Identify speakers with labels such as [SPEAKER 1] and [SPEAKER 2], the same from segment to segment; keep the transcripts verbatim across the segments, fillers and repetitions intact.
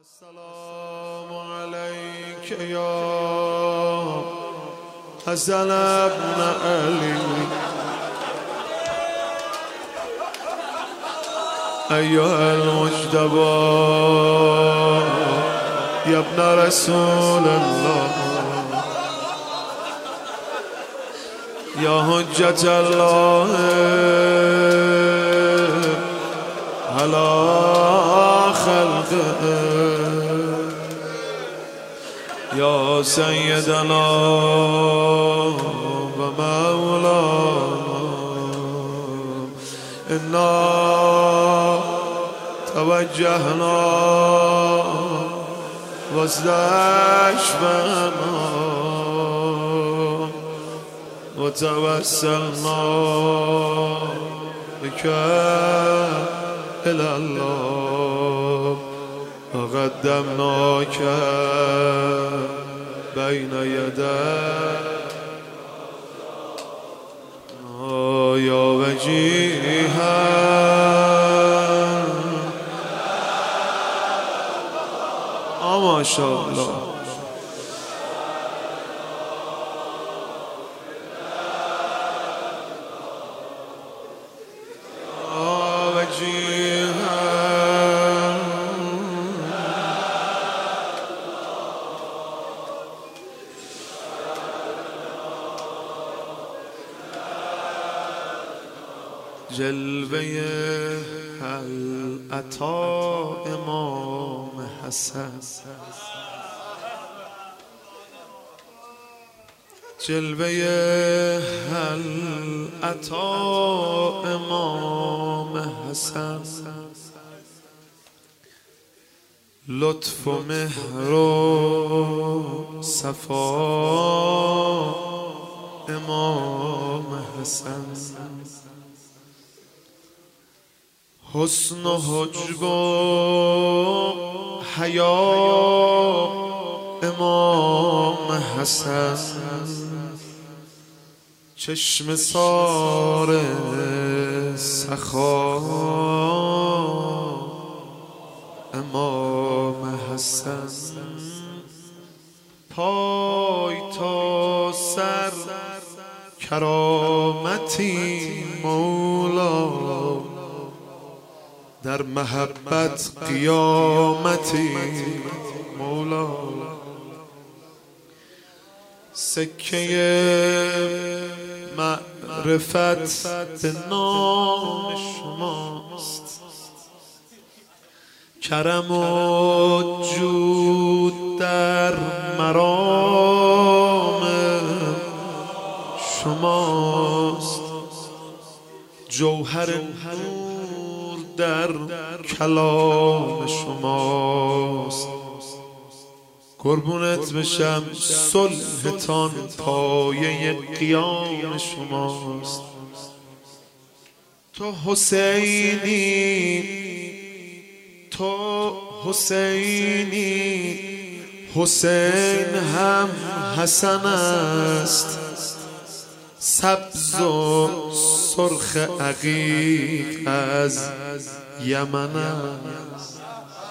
[SPEAKER 1] السلام عليك يا حسن ابن علي أيها المجتبى يا ابن رسول الله يا حجة الله على خلقه يا سيدنا ومولانا إنا توجهنا واستشفعنا وتوسلنا بك إلى الله وقدمناك بين يديك يا وجيها ما شاء الله جلوه العطا امام حسن جلوه العطا امام حسن لطف و مهر و صفا امام حسن حسن و حجب و حیا امام حسن چشم سار سخا امام حسن پای تا سر کرامتی مولا در محبت قیامتی مولا سکه معرفت به نام شماست کرم و جود در مرام شماست جوهر نور در کلام شماست قربونت بشم صلحتان پایه قیام شماست تو حسینی تو حسینی حسین هم حسن است سبز و سرخ عقیق از یمن است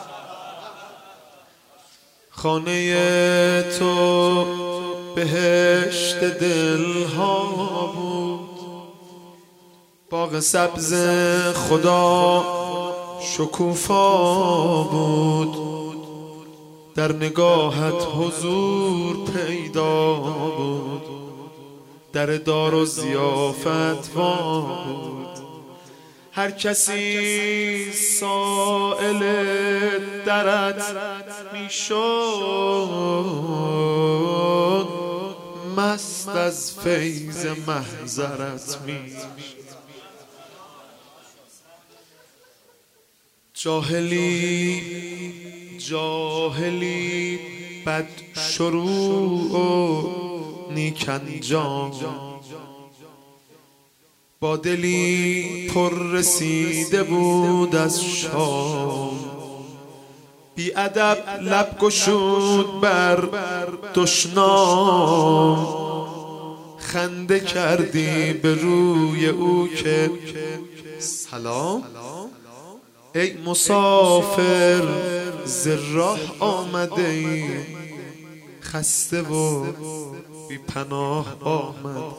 [SPEAKER 1] خانه تو بهشت دلها بود باغ سبز خدا شکوفا بود در نگاهت حضور پیدا بود در دار و ضیافت وا بود هر کسی سائل درت میشد مست از فیض محضرت میشد جاهلی جاهلی بد شروع و نیک انجام با دلی پر رسیده بود از شام بی ادب لب گشود بر دشنام خنده کردی به روی او که سلام ای مسافر ز راه آمده ایم، خسته و بی پناه آمد.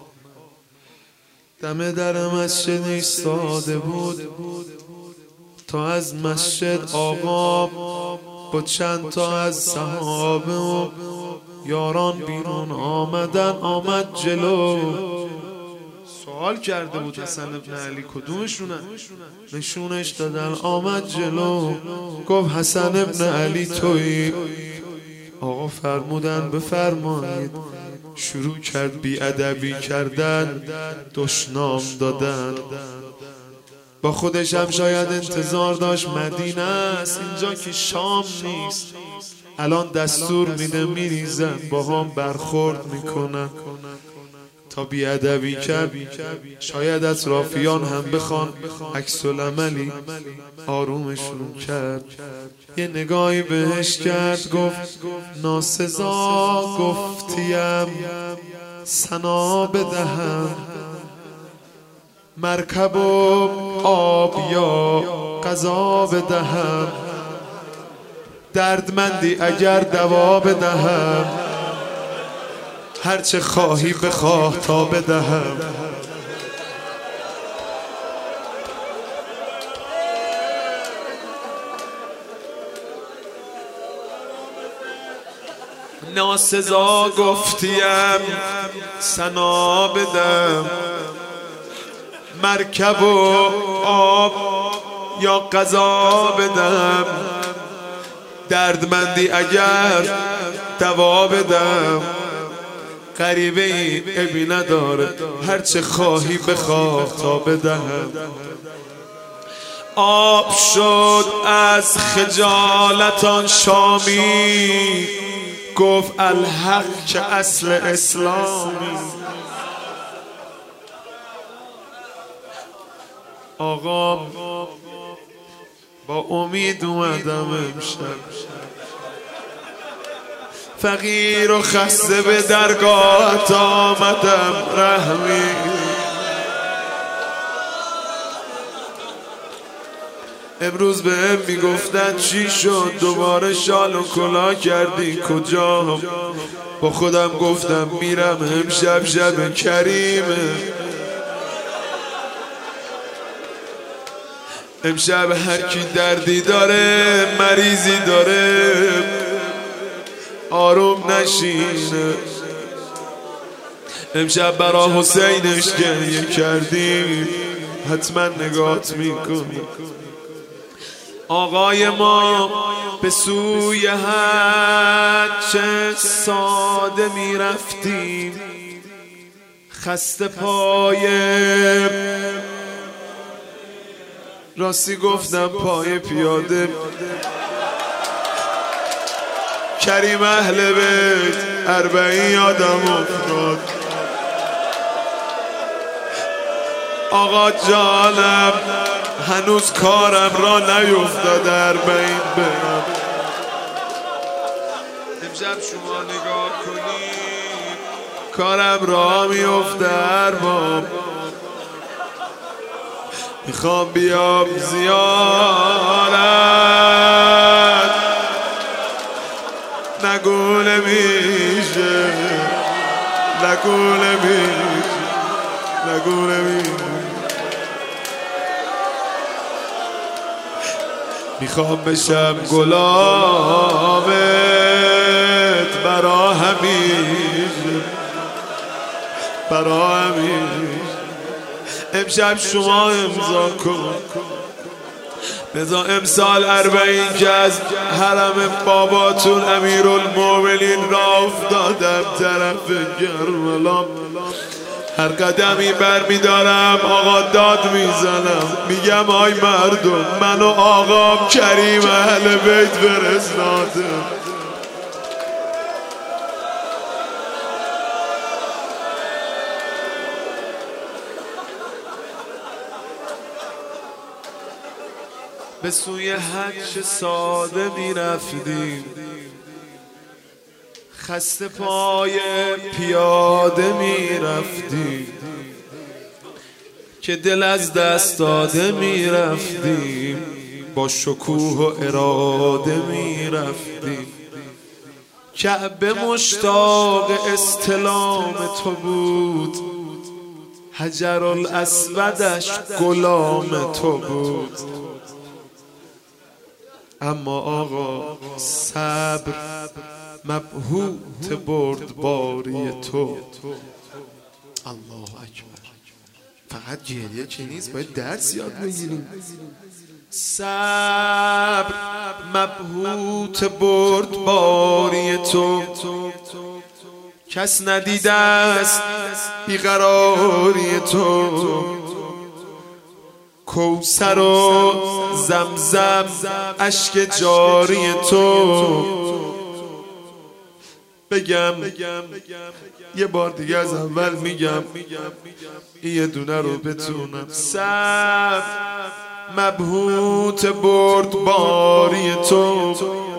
[SPEAKER 1] دم در مسجد ایستاده بود تا از مسجد آقا با چند تا از صحابه و یاران بیرون آمدن. آمد جلو، سوال کرده بود حسن ابن علی کدومشونه، نشونش دادن. آمد جلو گفت حسن ابن علی تویی؟ آقا فرمودن بفرمایید. شروع کرد بی ادبی کردن، دشنام دادن. با خودش هم شاید انتظار داشت مدینه است، اینجا که شام نیست، الان دستور میده میریزن با هم برخورد میکنن. تا بی ادبی کرد شاید اطرافیان هم بخوان عکس العملی، آرومشون کرد. یه نگاهی بهش کرد گفت ناسزا گفتیم ثنا بدهم، مرکب و آب یا غذا بدهم، دردمندی اگر دوا بدهم، هرچه خواهی بخواه تا بدهم. ناسزا گفتیم ثنا بدم، مرکب و آب یا غذا بدم، دردمندی اگر دوا بدم. غریبه ای ابی نداره، هرچه خواهی بخواه تا بدهم. آب شد از خجالتان شامی، گفت الحق که اصل اسلامی. آقا با امید اومدم امشب، فقیر و خسته به درگاهت آمدم رحمی. امروز به هم میگفتن چی شد دوباره شال و کلا کردی کجا؟ با خودم گفتم میرم امشب شب کریمه، امشب هر کی دردی داره مریضی داره آروم نشینه. امشب برا حسینش گریه کردیم، حتما نگات میکنی. آقای ما به سوی حج ساده میرفتیم، خسته پای، راستی گفتم پای پیاده. کریم اهل بیت اربعین یادم افتاد. آقا جانم هنوز کارم را نیفتاد اربعین برم. امشب شما نگاه کنید کارم را میفته ارباب. میخوام بیام زیارت، نگونه میشه نگونه میشه نگونه میشه. میخوام بشم گلابت برا همیشه برا همیشه. امشب شما امضا کن، بذار امسال اربعین که از حرم باباتون امیرالمومنین را افتادم طرف کربلا. هر قدمی بر میدارم آقا داد میزنم، میگم آی مردم من و آقام کریم اهل بیت فرستادم. به سوی حج ساده میرفتیم، خسته پای پیاده میرفتیم، که دل از دست داده میرفتیم. با شکوه و اراده میرفتیم. کعبه مشتاق استلام تو بود، حجرالاسودش غلام تو بود. اما آقا صبر مبهوت بردباری تو. الله اکبر. فقط گریه که نیست، باید درس یاد بگیریم. صبر مبهوت بردباری تو، کس ندیده است بیقراری تو. کوثر و زمزم اشک جاری تو. بگم یه بار دیگه از اول میگم یه دونه رو بتونم. صبر مبهوت بردباری تو،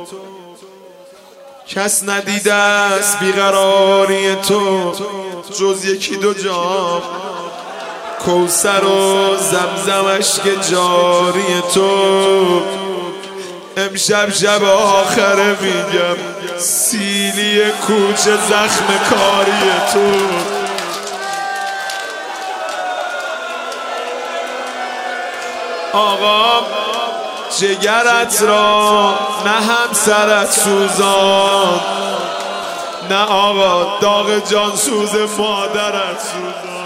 [SPEAKER 1] کس ندیده است بیقراری تو جز یکی دو جام. کوثر و زمزم اشک جاری تو. امشب شب آخره میگم سیلی کوچه زخم کاری تو. آقا جگرت را نه همسرت سوزان، نه آقا داغ جان سوز مادرت سوزان.